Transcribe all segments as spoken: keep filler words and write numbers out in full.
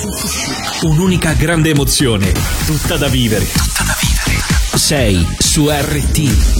Un'unica grande emozione, tutta da vivere. Tutta da vivere. Sei su R T.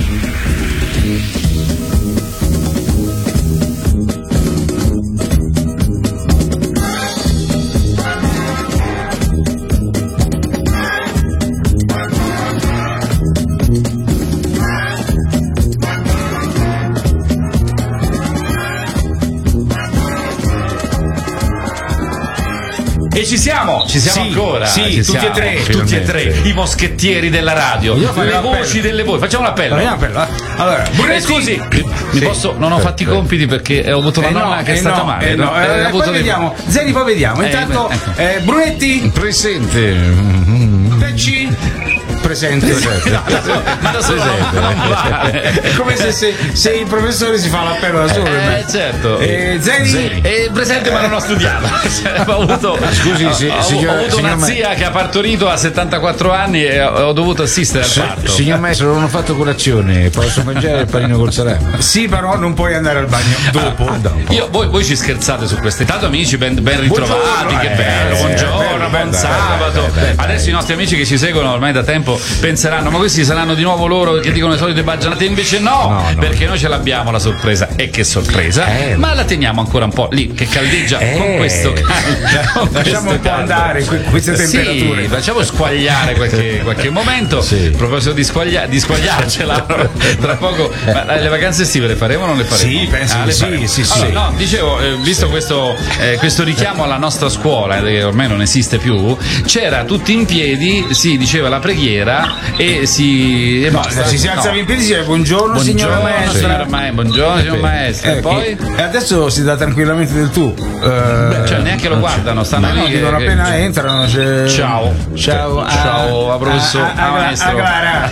E ci siamo, ci siamo sì, ancora. Sì, ci tutti siamo, e tre, tutti e tre, i moschettieri della radio, Io le voci delle voci. Facciamo un appello. appello. Allora, eh, scusi, mi sì. posso, non ho fatto i compiti perché ho avuto una eh nonna no, che è eh stata no, male. eh no. no? Eh, Eh, poi avuto dei- vediamo, Zeni, poi vediamo. Eh, Intanto, ecco. eh, Brunetti, Presente. Pecci, presente. No, ma da solo non vale. È come se, se, se il professore si fa l'appello da solo. Eh, certo. Eh, Zeni, È presente ma non ho studiato. ho avuto, Scusi, ho, si- ho- signor- ho avuto signor una Ma- zia che ha partorito a settantaquattro anni e ho, ho dovuto assistere al Se- parto. signor maestro, non ho fatto colazione, posso mangiare il panino col salame? sì, però non puoi andare al bagno dopo. Ah, dopo. Io, voi, voi ci scherzate su queste. Tanto amici, ben, ben ritrovati, Buongiorno, che eh, bello, eh, buongiorno, bello, buon bello, sabato. bello, bello, Adesso i nostri amici che ci seguono ormai da tempo penseranno, ma questi saranno di nuovo loro che dicono le solite baggianate, invece no, No, no. perché noi ce l'abbiamo la sorpresa, e che sorpresa, Eh. ma la teniamo ancora un po' lì, che caldeggia Eh. con questo caldo. Lasciamo un po' andare que- queste temperature. Sì, facciamo squagliare qualche, qualche momento. Sì. A proposito di, squaglia, di squagliarcela, tra poco, ma le vacanze estive le faremo o non le faremo? Sì, penso Ah, di le sì, faremo. sì, sì. Allora, no, dicevo, eh, visto questo, eh, questo richiamo alla nostra scuola, eh, che ormai non esiste più, c'era tutti in piedi, si diceva la preghiera e si. E basta. Si, si alzava No. in piedi e si diceva buongiorno, signora Buongiorno, maestra. signora ma- buongiorno, signor maestro. E Eh, poi? E adesso si dà tranquillamente del tu. Eh, Cioè, neanche lo guardano, stanno no, lì. dicono che- appena che- entrano. c'è- Ciao. Ciao. a- Ciao, a professore, a- a- a a- maestro. a Clara.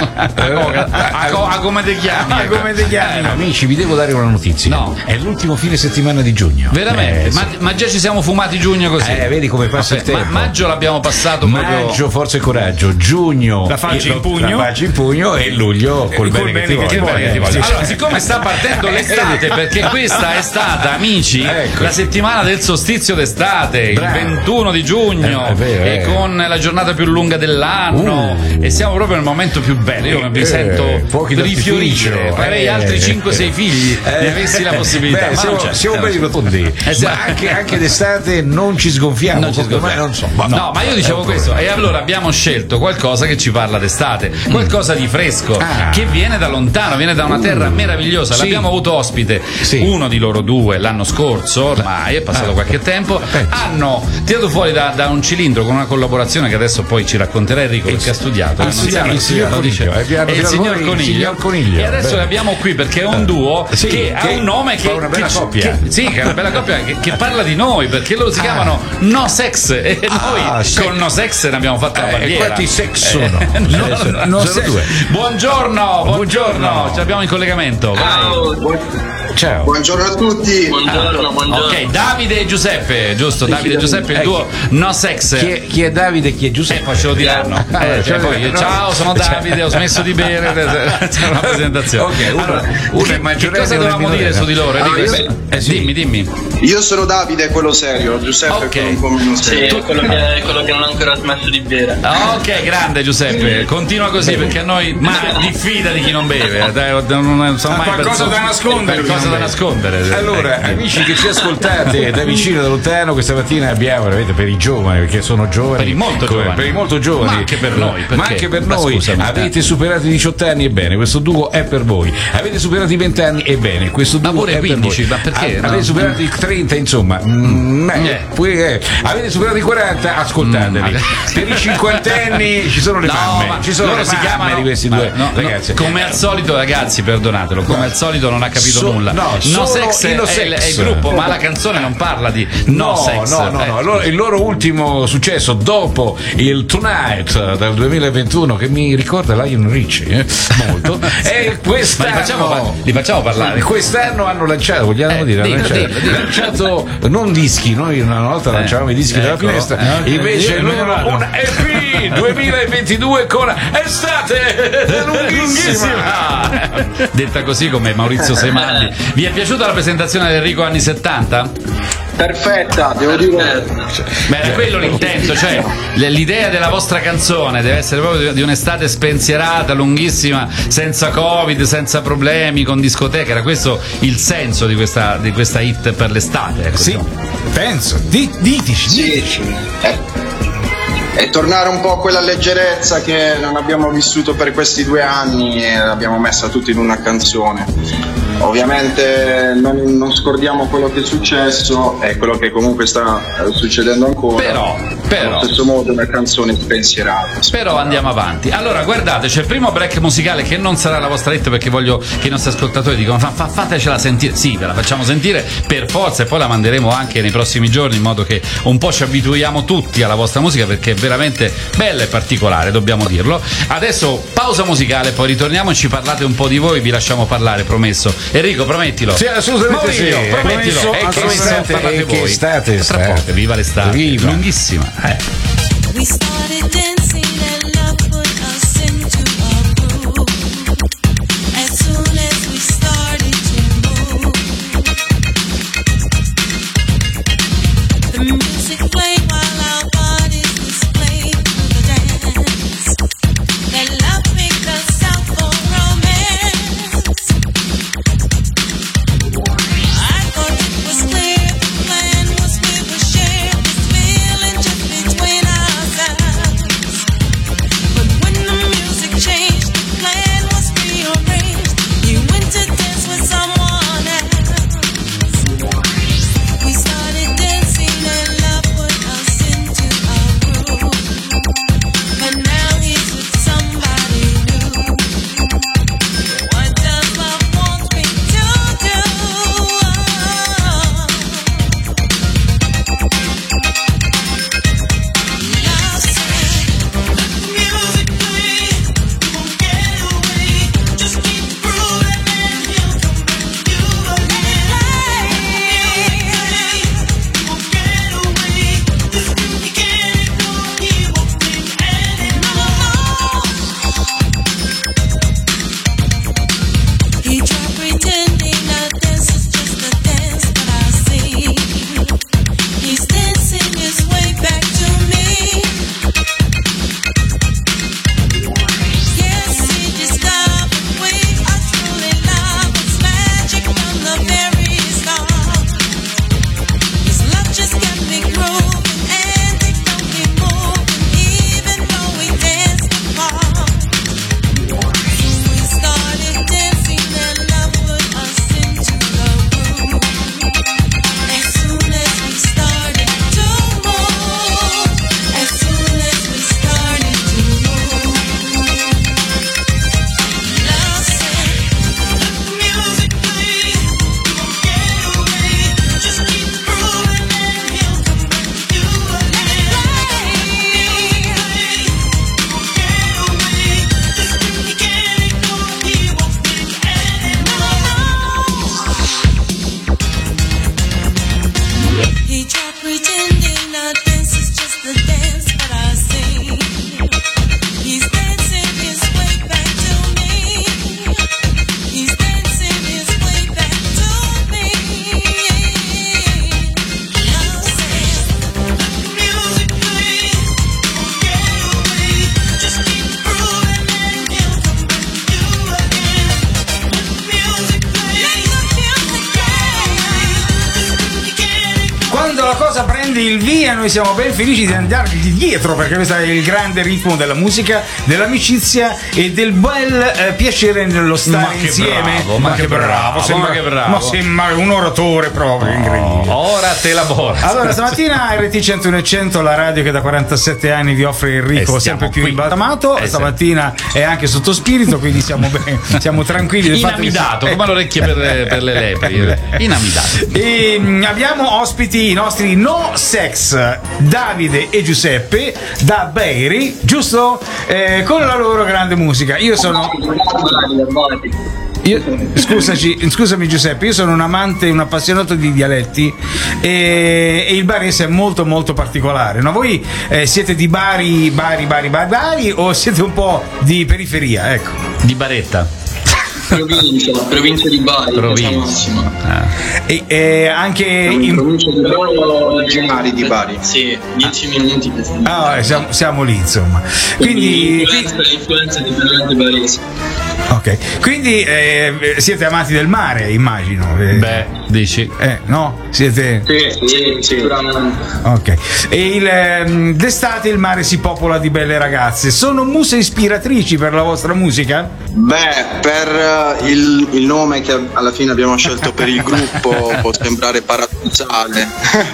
A co- a co- a come ti chiami? Ah, come ti chiami? Eh, Amici, vi devo dare una notizia. No. È l'ultimo fine settimana di giugno. Veramente? Eh, sì. ma, ma già ci siamo fumati giugno così? Eh, vedi come passa il Vabbè, tempo. ma maggio l'abbiamo passato proprio. Maggio, forza e coraggio. Giugno, La faccia in lo- pugno. La faccia in pugno. E luglio, col bene, che ti Che voglio. bene che ti Eh, voglio. sì. Allora, siccome sta partendo l'estate, perché questa è stata, amici, Ecco. la settimana del solstizio d'estate, Bravo. il ventuno di giugno, Eh, è vero, e eh. con la giornata più lunga dell'anno, e siamo proprio nel momento più bello. Io mi Eh, sento fuochi rifiorire, d'artificio, farei eh. altri cinque sei figli, ne avessi la possibilità. Beh, ma siamo, non c'è. siamo Eh, belli rotondi, Eh, sì. ma anche, anche d'estate non ci sgonfiamo. Non ci come mai, scordiamo. non so. Ma No, ma io dicevo questo, e allora abbiamo scelto qualcosa che ci parla d'estate, qualcosa di fresco, Ah. che viene da lontano, viene da una terra meravigliosa. Sì. L'abbiamo avuto ospite, Sì. uno di loro due l'anno scorso, ormai è passato Ah. qualche tempo. Penso. Hanno tirato fuori da, da un cilindro con una collaborazione che adesso poi ci racconterà Enrico, perché ha studiato. Ah, non sì, sa- il signor lo dice. Coniglio. Abbiamo È il tirato signor fuori il Coniglio. signor Coniglio. E adesso Beh. l'abbiamo qui perché è un duo Sì, che, ha che un nome che fa una bella che- coppia. che- sì, che è una bella coppia che, che parla di noi, perché loro si chiamano No Sex, e noi Ah, sex. con No Sex ne abbiamo fatto la Eh, bandiera. quanti sex sono? Eh, no, Eh, no, no, no, sono se- due. Buongiorno, buongiorno, Buongiorno. ci abbiamo in collegamento. Vai. Ciao, buon- Ciao. buongiorno a tutti. Buongiorno, buongiorno. Ok, Davide e Giuseppe, giusto? Davide e Giuseppe, il duo No Sex. Chi è, chi è Davide e chi è Eh, Giuseppe? poi ce lo diranno. Eh, cioè, poi io, no. ciao, sono Davide, ho smesso di bere. C'è una presentazione. Ok, uno- Allora, uno è che, che maggiorenne cosa e uno è dovevamo dire minorenne. su di loro? Allora, Enrico? io- Eh, sì. Dimmi, dimmi. Io sono Davide, quello serio. Giuseppe Ok. è quello un po' meno Sì, serio. è quello che, quello che non ha ancora smesso di bere. Ah, ok, grande Giuseppe, continua così perché a noi ma diffida di chi non beve, eh, dai, non, non sono Ha mai qualcosa persone- da nascondere, qualcosa chi non da beve. nascondere. Allora, Eh, amici che ci ascoltate da vicino, da lontano, questa mattina abbiamo veramente per i giovani, perché sono giovani. Per i molto come- giovani. Per i molto giovani. Ma anche per noi, perché? Ma anche per Ma noi. scusami, Avete eh. superato i diciotto anni, ebbene, questo duo è per voi. Avete superato i venti anni, ebbene, questo Ma duo pure è quindici, per voi. ma perché, A- no? Avete superato i trenta, insomma. Mm, eh, Eh. pure, eh. Avete superato i quaranta, ascoltateli. Mm, per i cinquantenni ci sono le No, mamme. ma Ci sono loro le si mamme chiamano di questi ma due no, no, ragazzi. come al solito, ragazzi, perdonatelo. Come al solito non ha capito So- nulla. no, No sono Sex i è, No è il- è il Sex. gruppo, ma la canzone non parla di No, No, Sex. no, no, Eh, no. Allora, il loro ultimo successo dopo il Tonight del duemilaventuno, che mi ricorda Lionel Richie, eh, molto, e Ma li quest'anno, facciamo, par- li facciamo parlare. quest'anno hanno lanciato, vogliamo Eh, dire, hanno dillo, lanciato, dillo, dillo. lanciato non dischi, noi una volta lanciavamo i dischi dalla ecco, finestra, eh, ok. invece Io me ne loro vado. una E P duemilaventidue con estate lunghissima. Detta così come Maurizio Semaldi. Vi è piaciuta la presentazione di Enrico anni settanta? Perfetta, devo dire. Beh, è quello l'intento, cioè l'idea della vostra canzone deve essere proprio di un'estate spensierata, lunghissima, senza Covid, senza problemi, con discoteche. Era questo il senso di questa, di questa hit per l'estate. Ecco, Sì, insomma. penso. Di, ditici. Sì, eh, e tornare un po' a quella leggerezza che non abbiamo vissuto per questi due anni e l'abbiamo messa tutti in una canzone. Ovviamente non, non scordiamo quello che è successo e quello che comunque sta eh, succedendo ancora. Però, però. Allo stesso modo una canzone spensierata. Però andiamo avanti. Allora, guardate, c'è il primo break musicale che non sarà la vostra hit, perché voglio che i nostri ascoltatori dicono fa, fa, fatecela sentire. Sì, ve la facciamo sentire per forza, e poi la manderemo anche nei prossimi giorni, in modo che un po' ci abituiamo tutti alla vostra musica, perché è veramente bella e particolare, dobbiamo dirlo. Adesso pausa musicale, poi ritorniamo e ci parlate un po' di voi, vi lasciamo parlare, promesso. Enrico, promettilo. Sì, assolutamente Maurizio, sì. promettilo. Promesso, E che assolutamente. estate, parlate E che voi. estate, Tra poco, estate. viva l'estate. Viva. Lunghissima. Eh. We started dancing and love put us into a groove. As soon as we started to move, the music played while our bodies displayed through the dance. That love picked us out for romance. I thought it was clear the plan was we would share this feeling just between ourselves. But when the music changed, the plan was rearranged. You went to dance with someone else. We started dancing and love put us into a groove. But now he's with somebody new. What does love want me to do? Love said, let the music play. You won't get away. Just keep grooving and he'll come back to you again. You won't get away. This groove you can't ignore. He won't think anymore. He tried pretending that this is just a dance that I see. He's dancing his way back to me. Yes, he discovered we are truly love. It's magic from the very start. His love just kept me grooving and it don't keep moving, even though we danced apart. We started dancing and love put us into the groove. As soon as we started to move, as soon as we started to move, love said, let the music play. You won't get away. Just keep grooving and he'll come back to you again. You won't get away. This groove you can't ignore. He won't think anymore. He tried pretending that this is just a dance that I see. He's dancing his way back to me. He's dancing his way back to me. Love said, let the music play. You won't get away. Just keep grooving and he'll come back to you again. Let the music play. Let the music play. This groove you can't ignore. Quando la cosa prende il via, noi siamo ben felici di andargli dietro, perché questo è il grande ritmo della musica, dell'amicizia e del bel eh, piacere nello stare Ma che insieme. bravo, ma che bravo, sembra, ma che bravo. ma sembra un oratore proprio incredibile. Ora te labora. Allora, stamattina R T centouno e cento, la radio che da quarantasette anni vi offre Enrico E stiamo sempre più qui. imbalsamato. Eh, sì. Stamattina è anche sotto spirito, quindi siamo ben, siamo tranquilli del fatto che- Inamidato, eh, come le orecchie per le, per le lepri. Inamidato. E mm, abbiamo ospiti i nostri No Sex, Davide e Giuseppe da Beiri, giusto? Eh, con la loro grande musica. Io sono. Io, scusaci, scusami Giuseppe, io sono un amante, un appassionato di dialetti e, e il barese è molto molto particolare, no? Voi eh, siete di Bari, Bari, Bari, Bari, Bari o siete un po' di periferia, ecco? Di Baretta. Provincia, provincia di Bari, Provincia. Casa Massima. E, e anche In in... provincia di Bari, originari di Bari. Sì, dieci minuti per Ah, siamo, siamo lì, insomma. Quindi, Influenza, influenza di veramente barese. ok. Quindi eh, siete amanti del mare, immagino. Eh, Beh, dici. eh, no? Siete. Sì, sì, sicuramente. Ok. E il, ehm, d'estate il mare si popola di belle ragazze. Sono muse ispiratrici per la vostra musica? Beh, per eh, il, il nome che alla fine abbiamo scelto per il gruppo può sembrare paradossale.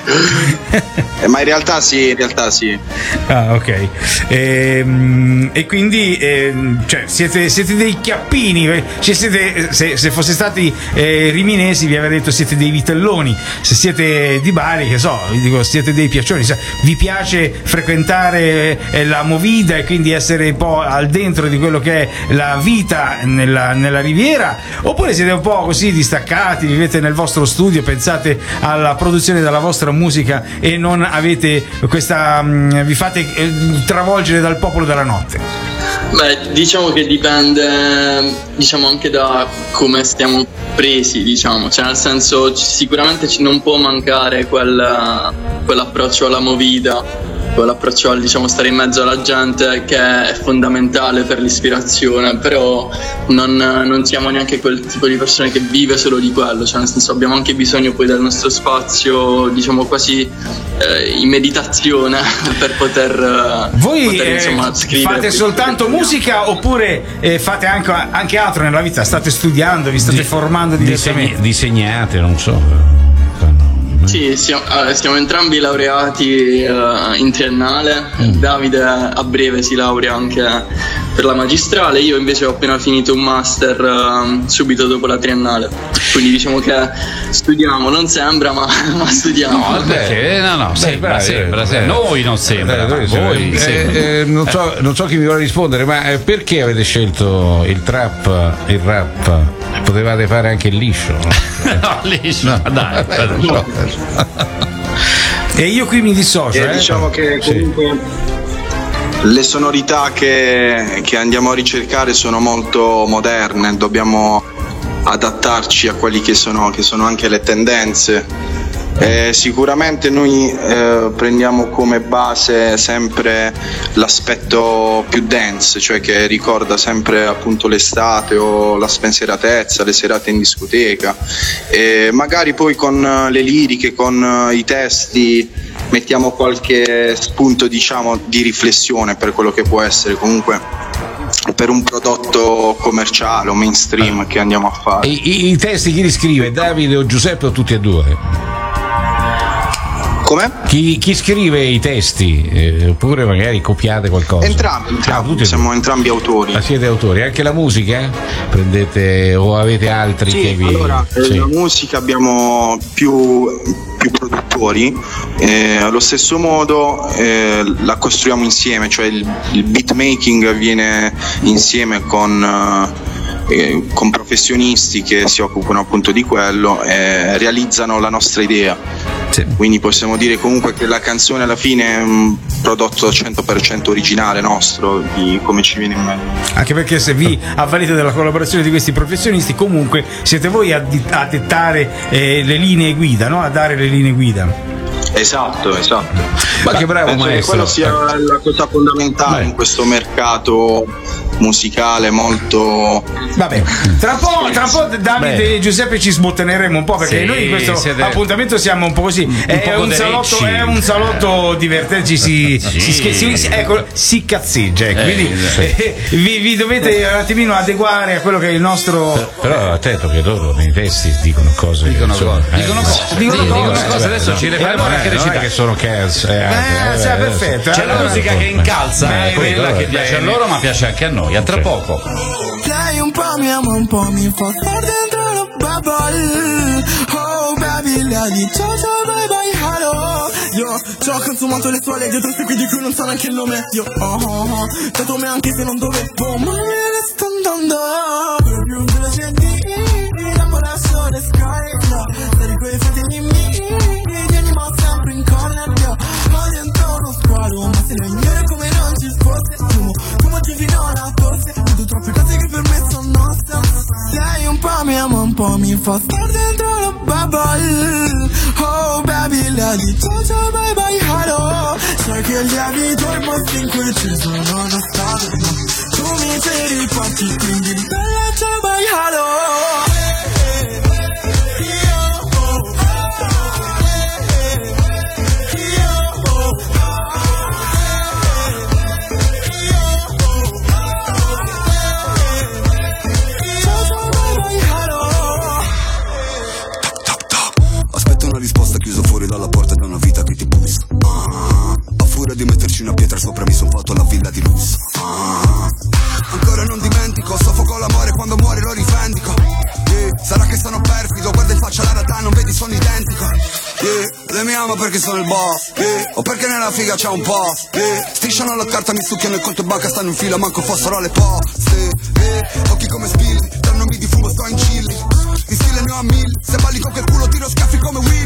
Eh, ma in realtà sì, in realtà sì. Ah, ok. Ehm, e quindi ehm, cioè, siete, siete dei chiappini. eh, cioè siete, se, se fosse stati eh, riminesi vi avrei detto siete dei vitelloni. Se siete di Bari, che so, vi dico, siete dei piaccioni. Sa- Vi piace frequentare eh, la movida e quindi essere un po' al dentro di quello che è la vita nella, nella riviera? Oppure siete un po' così distaccati, vivete nel vostro studio, pensate alla produzione della vostra musica e non avete questa mh, vi fate eh, travolgere dal popolo della notte? Beh, diciamo che dipende, diciamo, anche da come stiamo presi, diciamo, cioè nel senso ci- sicuramente ci non può mancare quel, quell'approccio alla movida, quell'approccio al, diciamo, stare in mezzo alla gente, che è fondamentale per l'ispirazione, però non, non siamo neanche quel tipo di persone che vive solo di quello, cioè nel senso abbiamo anche bisogno poi del nostro spazio, diciamo quasi eh, in meditazione per poter, eh, Voi poter, eh, insomma, scrivere fate quello soltanto che vogliamo. musica oppure eh, fate anche, anche altro nella vita? State studiando, vi state formando diversamente? Disegni- disegnate, non so. Sì, siamo, eh, siamo entrambi laureati eh, in triennale. Davide a breve si laurea anche per la magistrale, io invece ho appena finito un master eh, subito dopo la triennale. Quindi diciamo che studiamo, non sembra, ma, ma studiamo. No, perché? No, no, sembra, bravi, sembra, eh, sembra. Noi non sembra, Eh, ma noi voi eh, sembra. eh, non, so, non so chi mi vuole rispondere, ma eh, perché avete scelto il trap, il rap? Potevate fare anche il liscio, no? No, lì, no, dai, No. E io qui mi dissocio, E eh? diciamo che comunque le sonorità che, che andiamo a ricercare sono molto moderne, dobbiamo adattarci a quelli che sono, che sono anche le tendenze. Eh, sicuramente noi eh, prendiamo come base sempre l'aspetto più dance, cioè che ricorda sempre appunto l'estate o la spensieratezza, le serate in discoteca, e magari poi con eh, le liriche, con eh, i testi mettiamo qualche spunto, diciamo, di riflessione per quello che può essere comunque per un prodotto commerciale o mainstream che andiamo a fare. I, i- i testi chi li scrive? Davide o Giuseppe o tutti e due? Come? Chi, chi scrive i testi? Eh, oppure magari copiate qualcosa? Entrambi, Ah, entrambi. tutti e Siamo due. entrambi autori. Ah, siete autori, anche la musica? Prendete o avete altri che Sì, vi. allora, eh, Sì. la musica abbiamo più, più produttori, eh, allo stesso modo eh, la costruiamo insieme, cioè il, il beat making avviene insieme con, eh, con professionisti che si occupano appunto di quello e realizzano la nostra idea. Sì. Quindi possiamo dire comunque che la canzone alla fine è un prodotto cento per cento originale nostro, di come ci viene in mente. Anche perché se vi avvalete della collaborazione di questi professionisti, comunque siete voi a, di- a dettare eh, le linee guida, no? A dare le linee guida. Esatto, esatto. Ma che bravo Penso che maestro. quello sia la cosa fondamentale Beh. in questo mercato musicale molto. Vabbè, tra un po', tra un po' Davide Beh. e Giuseppe ci sbotteneremo un po' perché Sì, noi in questo siete- appuntamento siamo un po' così. È poco un salotto, derecci. è un salotto divertente, ci si, Sì. si, scher- si- si- ecco, si cazzeggia. ecco. Eh, Quindi sì. eh, vi, vi dovete un attimino adeguare a quello che è il nostro. Però attento che loro nei testi dicono cose. Dicono insomma, cose, eh, dicono ma- cose, dicono sì, cose. dicono cose, adesso ci le faremo Eh, anche non è recitare. che sono cazzo. Eh, Eh, anche, sì, eh, perfetto. C'è la Allora, musica che incalza, Bene, è quella che bene. piace a loro, ma piace anche a noi. A tra poco. Lei un po' mi ama, un po' mi fa star dentro la bubble. Oh baby, lei dice ciao ciao bye bye hello. Io ci ho consumato le sue leggi, tre secoli di cui non so neanche il nome. Io oh oh oh, dato me anche se non dovevo, ma me ne sto andando. Per più veloce di lavorazione sky, no. Sei quei fratelli miei, tieni ma sempre in corner, io. Ma dentro uno squalo, ma se non ieri come non ci fosse. Fumo, fumo giù fino alla forse. Vedo troppe cose che per me sono nonsense. fa star dentro la bubble. Oh baby, lady, ciao ciao bye bye hello. Sai che gli abito i posti in cui ci sono già stato, ma tu mi sei riparti, quindi bella ciao bye hello. Chiuso fuori dalla porta da una vita che ti bussa. Ah, a furia di metterci una pietra sopra mi son fatto la villa di lusso. Ah, ancora non dimentico, soffoco l'amore quando muori lo rivendico. Yeah, sarà che sono perfido, guarda in faccia la realtà, non vedi sono identico. Yeah, lei mi ama perché sono il boss, yeah, o perché nella figa c'è un po', yeah, strisciano la carta, mi succhiano il conto banca, stanno in fila, manco fossero le poste. Yeah, occhi come spilli, tra nomi di fumo sto in chilli. Di stile ne ho a mille, se balli con quel culo tiro schiaffi come Willy.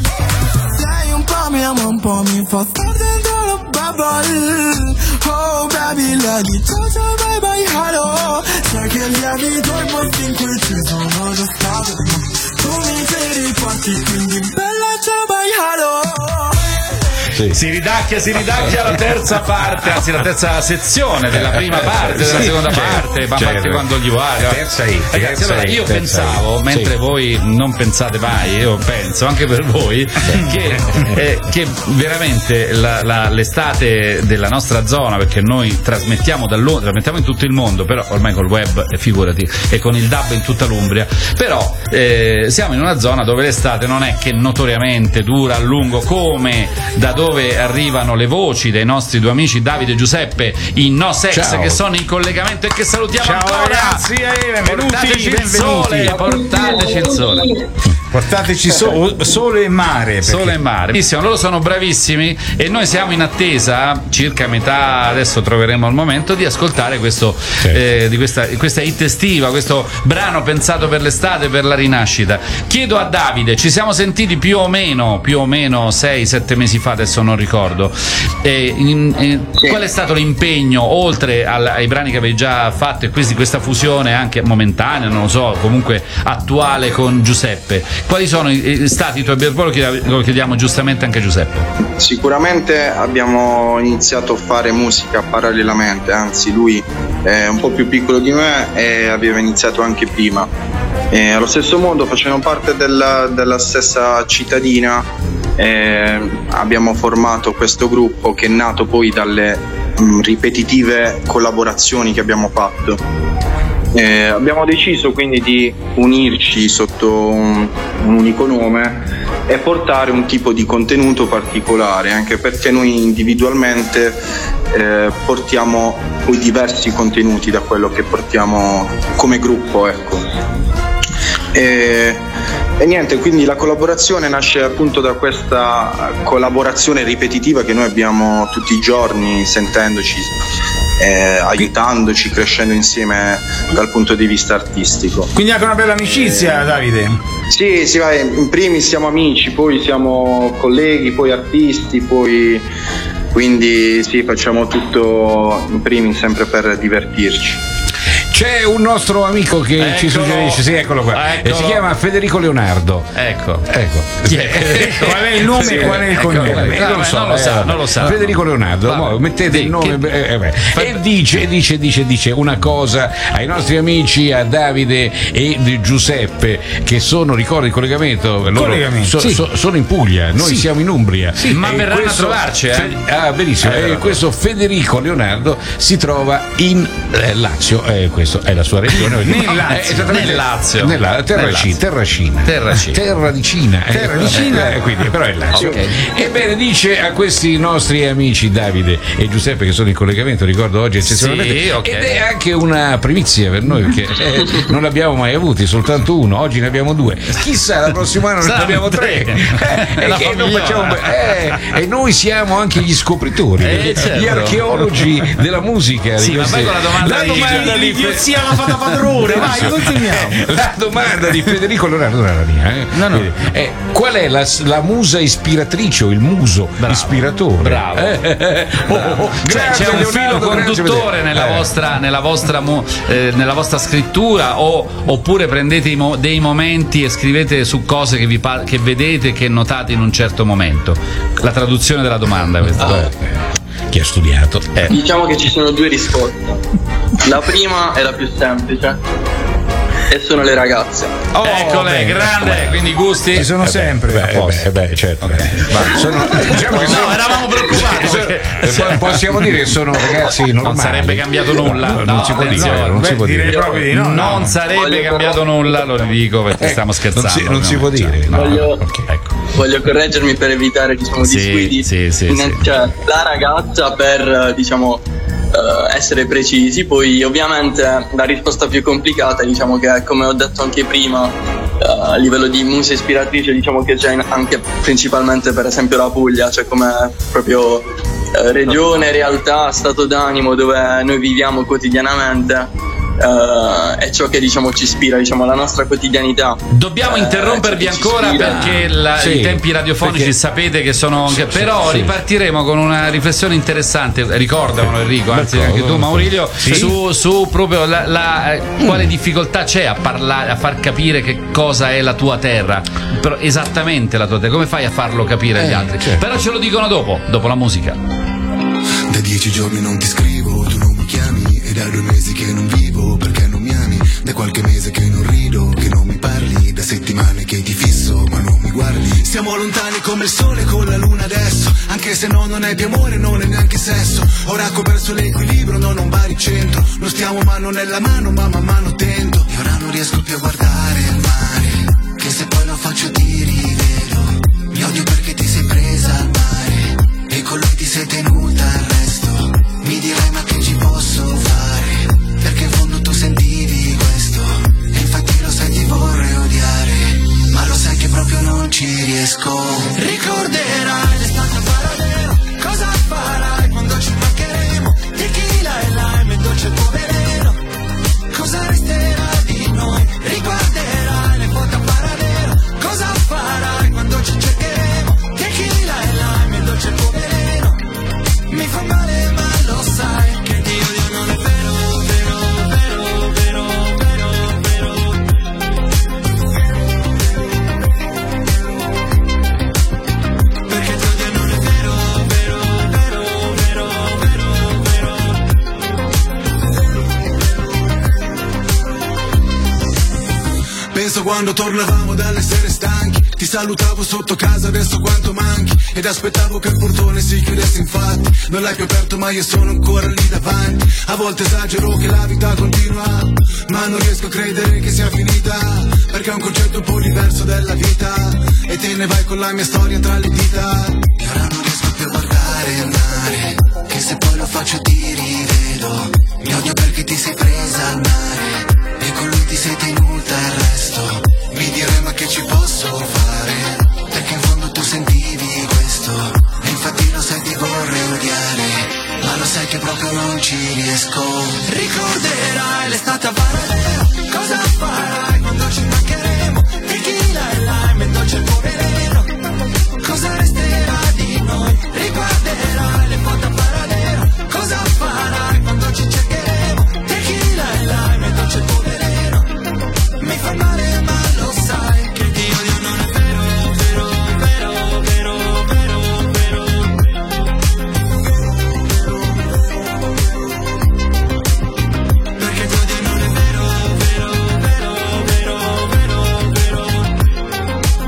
Lei un po' mi ama, un po' mi fa star dentro la bubble. Oh baby, lady, ciao ciao bye bye hello. Sai che gli abito i posti in cui ci sono già stato, ma tu mi sei riparti, quindi bella ciao bye hello. Sì. Si ridacchia, si ridacchia la terza parte, anzi la terza sezione della prima parte, della sì, seconda certo, parte, ma certo. parte quando gli vuole. Terza hit, Ragazzi, terza allora hit, io terza pensavo, hit. mentre Sì. voi non pensate mai, io penso anche per voi, che, eh, che veramente la, la, l'estate della nostra zona, perché noi trasmettiamo da Londra, trasmettiamo in tutto il mondo, però ormai col web, eh, figurati, e con il D A B in tutta l'Umbria, però eh, siamo in una zona dove l'estate non è che notoriamente dura a lungo, come da dove arrivano le voci dei nostri due amici Davide e Giuseppe in No Sex, Ciao. che sono in collegamento e che salutiamo Ciao ancora. ragazzi, eh, benvenuti, portateci il benvenuti. sole, portateci il sole. Portateci so- sole e mare. Perché... Sole e mare. Bravissimo, loro sono bravissimi e noi siamo in attesa, circa metà, adesso troveremo il momento, di ascoltare questo, eh, di questa, questa hit estiva, questo brano pensato per l'estate, per la rinascita. Chiedo a Davide, ci siamo sentiti più o meno, più o meno sei sette mesi fa, adesso non ricordo. Eh, in, eh, qual è stato l'impegno, oltre al, ai brani che avevi già fatto e questi, questa fusione anche momentanea, non lo so, comunque attuale con Giuseppe? Quali sono stati i tuoi obiettivi? Lo chiediamo giustamente anche a Giuseppe. Sicuramente abbiamo iniziato a fare musica parallelamente, anzi lui è un po' più piccolo di me e aveva iniziato anche prima. E allo stesso modo, facendo parte della, della stessa cittadina, eh, abbiamo formato questo gruppo che è nato poi dalle mh, ripetitive collaborazioni che abbiamo fatto. Eh, abbiamo deciso quindi di unirci sotto un, un unico nome e portare un tipo di contenuto particolare, anche perché noi individualmente eh, portiamo poi diversi contenuti da quello che portiamo come gruppo, ecco. E, e niente, quindi la collaborazione nasce appunto da questa collaborazione ripetitiva che noi abbiamo tutti i giorni, sentendoci, eh, aiutandoci, crescendo insieme dal punto di vista artistico. Quindi anche una bella amicizia, Davide. Sì, sì, vai, in primis siamo amici, poi siamo colleghi, poi artisti, poi quindi sì, facciamo tutto in primis sempre per divertirci. C'è un nostro amico che Eccolo. ci suggerisce, sì, eccolo qua. Eccolo. E si chiama Federico Leonardo. Ecco. Ecco. Qual è il nome Sì, e qual è il ecco, cognome? vabbè, No, non, beh, so, non lo eh, sa, vabbè. non lo sa. Federico Leonardo, Vabbè. mo, mettete Sì, il nome che- eh, vabbè. e dice, dice, dice, dice una cosa ai nostri amici, a Davide e di Giuseppe, che sono, ricordi il collegamento, loro Collegamento, so- sì. so- sono in Puglia, noi Sì. siamo in Umbria. ma E verranno a trovarci, eh? Fe- ah, benissimo. Eh, e verranno. questo Federico Leonardo si trova in eh, Lazio, eh, questa è la sua regione. Nel Lazio. Eh, esattamente. Nel Lazio. Nella Terracina, Nel Lazio. Terracina. Terracina. Terra di Cina. eh. Terra di Cina. Eh, quindi, però è Lazio. Ok. Ebbene, dice a questi nostri amici Davide e Giuseppe, che sono in collegamento, ricordo oggi eccezionalmente, Sì, ok. ed è anche una primizia per noi, perché eh, non l'abbiamo mai avuti, soltanto uno, oggi ne abbiamo due. Chissà, la prossima anno ne Saranno abbiamo tre. tre. Eh, È la e, che non famigliola. facciamo- eh, e noi siamo anche gli scopritori, Eh, certo. gli archeologi della musica. Sì, di ma queste- poi con la domanda La di- domanda di- di di- zia la fa da padrone. Vai, continuiamo. La domanda di Federico Leonardo, non è la mia, eh? No, no. È, qual è la, la musa ispiratrice o il muso Bravo. ispiratore? Bravo. Eh, oh, oh, Cioè, c'è un filo Leonardo, conduttore nella eh. vostra, nella vostra, mo- eh, nella vostra scrittura, o, oppure prendete i mo- dei momenti e scrivete su cose che, vi pa- che vedete, che notate in un certo momento. La traduzione della domanda questa. Eh, chi ha studiato? Eh. Diciamo che ci sono due risposte. La prima è la più semplice e sono le ragazze. Oh, eccole, bene, grande, quindi i gusti. Ci sono sempre. Beh, a posto. beh, beh, certo. Ma sono, diciamo che No, sono- eravamo preoccupati perché- Eh, possiamo dire che sono ragazzi normali. Non sarebbe cambiato nulla. No, No, non si può dire, attenzione. non si Beh, può direi dire. proprio di no. Non no. sarebbe Voglio cambiato però- nulla, lo ridico perché stiamo scherzando. Non si, non si può ovviamente. dire. No, Voglio- ok, ecco. Voglio correggermi per evitare, diciamo, Sì, disguidi. sì, sì, In- sì. Cioè, la ragazza per, diciamo, eh, essere precisi. Poi, ovviamente, la risposta più complicata, diciamo, che è, come ho detto anche prima, eh, a livello di musa ispiratrice, diciamo che c'è in- anche principalmente, per esempio, la Puglia, cioè come proprio eh, regione, realtà, stato d'animo dove noi viviamo quotidianamente. Uh, è ciò che, diciamo, ci ispira, diciamo, alla nostra quotidianità. Dobbiamo Eh, interrompervi ciò che ci ancora ispira. perché la- Sì, i tempi radiofonici perché- sapete che sono anche, Sì, però sì. ripartiremo con una riflessione interessante, ricordamelo Enrico, anzi D'accordo, anche tu d'accordo. Maurizio, Sì. su, su proprio la, la- eh, quale difficoltà c'è a parlare, a far capire che cosa è la tua terra, però esattamente la tua terra, come fai a farlo capire agli Eh, altri? certo. Però ce lo dicono dopo, dopo la musica. Da dieci giorni non ti scrivo, tu non mi chiami. E da due mesi che non vivo perché non mi ami. Da qualche mese che non rido, che non mi parli. Da settimane che ti fisso ma non mi guardi. Siamo lontani come il sole con la luna adesso. Anche se no non è più amore, non è neanche sesso. Ora che ho perso l'equilibrio, non ho un baricentro. Non stiamo mano nella mano ma man mano tento. E ora non riesco più a guardare il mare, che se poi lo faccio ti rivedo. Mi odio perché ti sei presa al mare e con lui ti sei tenuta al resto. Mi dirai ma che ci posso fare, perché in fondo tu sentivi questo. E infatti lo sai ti vorrei odiare, ma lo sai che proprio non ci riesco. Ricorderai l'estate a Paradero, cosa farai quando ci mancheremo? Tequila e lime e dolce poverino, cosa resterà di noi? Riguarderai le foto a Paradero, cosa farai quando ci cercheremo? Tequila e lime e dolce poverino, mi fa male ma lo sai che ti odio non è vero, vero, vero, vero, vero, vero. Perché ti odio non è vero, vero, vero, vero, vero, vero. Penso quando tornavamo dalle sere stanchi, ti salutavo sotto casa, adesso quanto manchi. Ed aspettavo che il portone si chiudesse, infatti non l'hai più aperto ma io sono ancora lì davanti. A volte esagero che la vita continua, ma non riesco a credere che sia finita, perché è un concetto un po' diverso della vita. E te ne vai con la mia storia tra le dita. E ora non riesco più a guardare il mare, che se poi lo faccio ti rivedo. Mi odio perché ti sei presa al mare e con lui ti sei tenuta al resto. Mi direi ma che ci posso fare, perché in fondo tu sentivi questo. E infatti lo sai ti vorrei odiare, ma lo sai che proprio non ci riesco. Ricorderai l'estate a Paradero, cosa farai quando ci mancheremo? Tequila e lime e dolce poverino, cosa resterà di noi? Riguarderai le foto a Paradero, cosa farai quando ci cercheremo? Tequila e lime e dolce poverino, mi fa male ma lo sai che ti odio non è vero, vero, vero, vero, vero, vero. Perché ti odio non è vero, vero, vero, vero, vero, vero.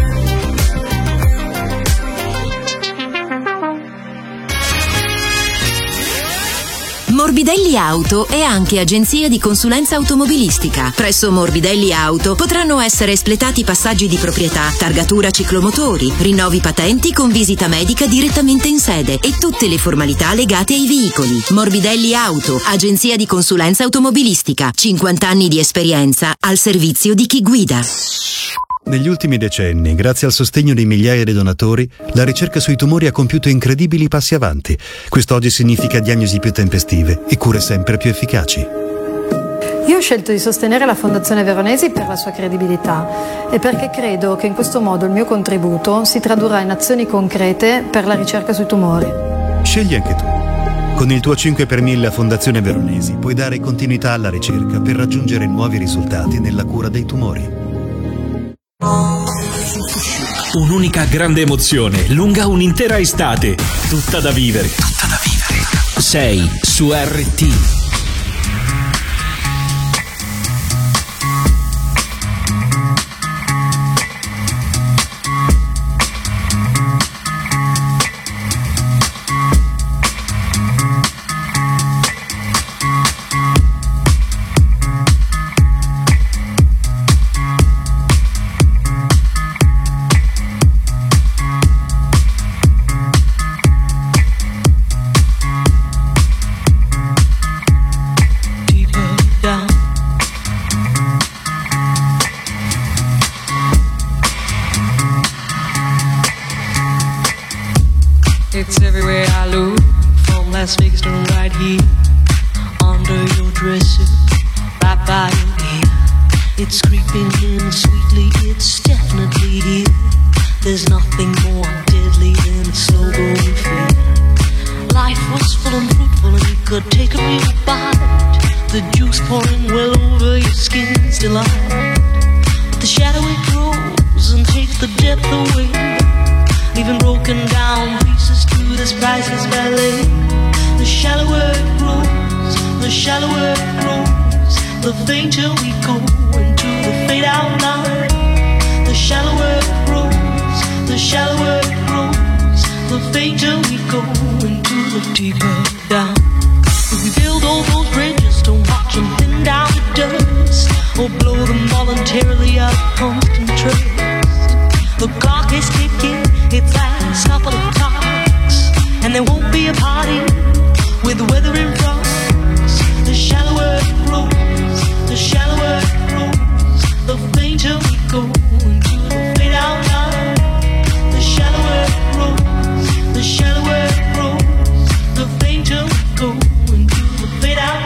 Morbidelli Auto è anche agenzia di consulenza automobilistica. Presso Morbidelli Auto potranno essere espletati passaggi di proprietà, targatura ciclomotori, rinnovi patenti con visita medica direttamente in sede e tutte le formalità legate ai veicoli. Morbidelli Auto, agenzia di consulenza automobilistica. cinquanta anni di esperienza al servizio di chi guida. Negli ultimi decenni, grazie al sostegno di migliaia di donatori, la ricerca sui tumori ha compiuto incredibili passi avanti. Quest'oggi significa diagnosi più tempestive e cure sempre più efficaci. Io ho scelto di sostenere la Fondazione Veronesi per la sua credibilità e perché credo che in questo modo il mio contributo si tradurrà in azioni concrete per la ricerca sui tumori. Scegli anche tu. Con il tuo cinque per mille a Fondazione Veronesi puoi dare continuità alla ricerca per raggiungere nuovi risultati nella cura dei tumori. Un'unica grande emozione, lunga un'intera estate, tutta da vivere. Tutta da vivere. Sei su R T. It's everywhere I look, from Las Vegas to right here, under your dresser, right by your ear. It's creeping in sweetly, it's definitely here. There's nothing more deadly than a slow growing fear. Life was full and fruitful and you could take a real bite. The juice pouring well over your skin's delight. But the shadow it grows and takes the depth away, leaving broken down pieces to this priceless ballet. The shallower it grows, the shallower it grows, the fainter we go into the fade out line. The shallower it grows, the shallower it grows, the fainter we go into the deeper down. If we build all those bridges, don't watch them thin down to dust, or blow them voluntarily out of constant trace. The clock is ticking, it's last couple of talks, and there won't be a party with the weather in front. The shallower it grows, the shallower it grows, the fainter we go into the fade out line. The shallower it grows, the shallower it grows, the fainter we go into the fade out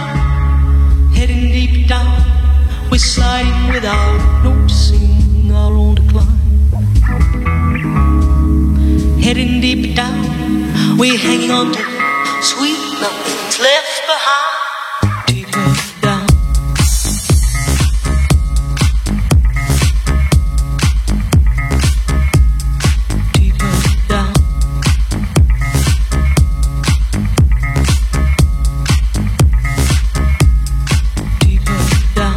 line. Heading deep down, we're sliding without noticing our own decline. Heading deep down, we're hanging on to sweet nothing's left behind. Deeper down. Deeper down. Deeper down.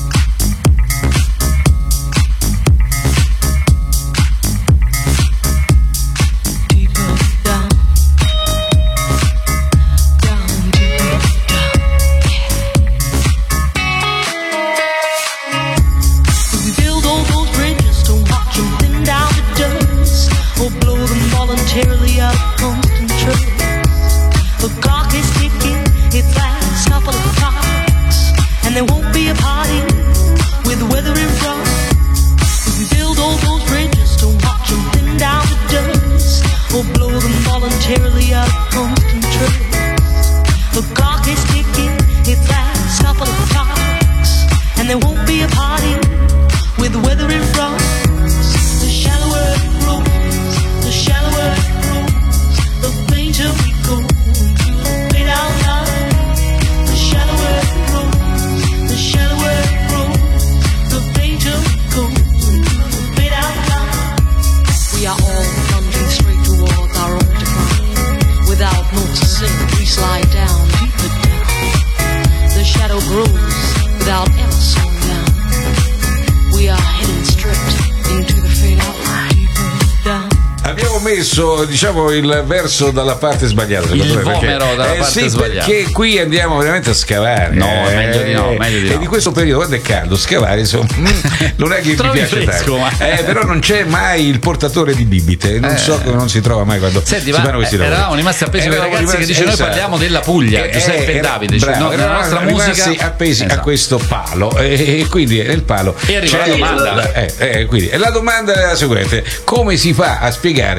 Voluntarily out of constant trace. The clock is ticking, it's last couple of clocks, and there won't be a party with the weather in front. If we build all those bridges, don't watch them thin down to dust, or blow them voluntarily out of constant trace. The clock is ticking, it's last couple of clocks, and there won't be a party with the weather in front. The shallower it grows, the shallower it grows, the fainter we go into the fade out line. The shallower it grows, the shallower it grows, the fainter we go into the fade out line. We are all plunging straight towards our own decline. Without noticing, we slide down, deeper down. The shadow grows without ever slowing down. We are heading straight into the fade out line. Abbiamo messo, diciamo, il verso dalla parte sbagliata. Il me, vomero perché, dalla eh, parte sì, sbagliata. Perché qui andiamo veramente a scavare. No, eh, meglio di no, meglio di e no. di questo periodo, quando è caldo, scavare, insomma, non è che mi Trovi piace fresco, tanto. ma- Eh, però non c'è mai il portatore di bibite. Non Eh. so come non si trova mai quando Senti, si ma fanno questi lavori. eravamo rimasti appesi con i Eravamo ragazzi che rimasti- dice noi esatto. parliamo della Puglia, Eh, Giuseppe e era- Davide, cioè, bravo, no, nella eravamo nostra rimasti musica appesi a Esatto. questo palo, e, e quindi nel palo E arriva c'è- la domanda. eh, eh, quindi, e la domanda è la seguente: come si fa a spiegare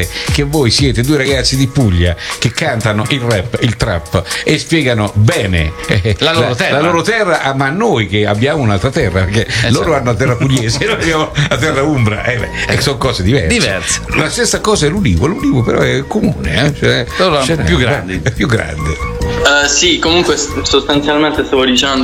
dire che voi siete due ragazzi di Puglia che cantano il rap, il trap e spiegano bene eh, La loro terra. la loro terra, ah, ma noi che abbiamo un'altra terra, perché Esatto. loro hanno la terra pugliese e noi abbiamo la terra umbra, eh, beh, eh, sono cose diverse. Diverse. La stessa cosa è l'ulivo, l'ulivo però è comune, eh, cioè, Loro ce n'è, più grandi. è più grande. Eh, sì, comunque s- sostanzialmente stavo dicendo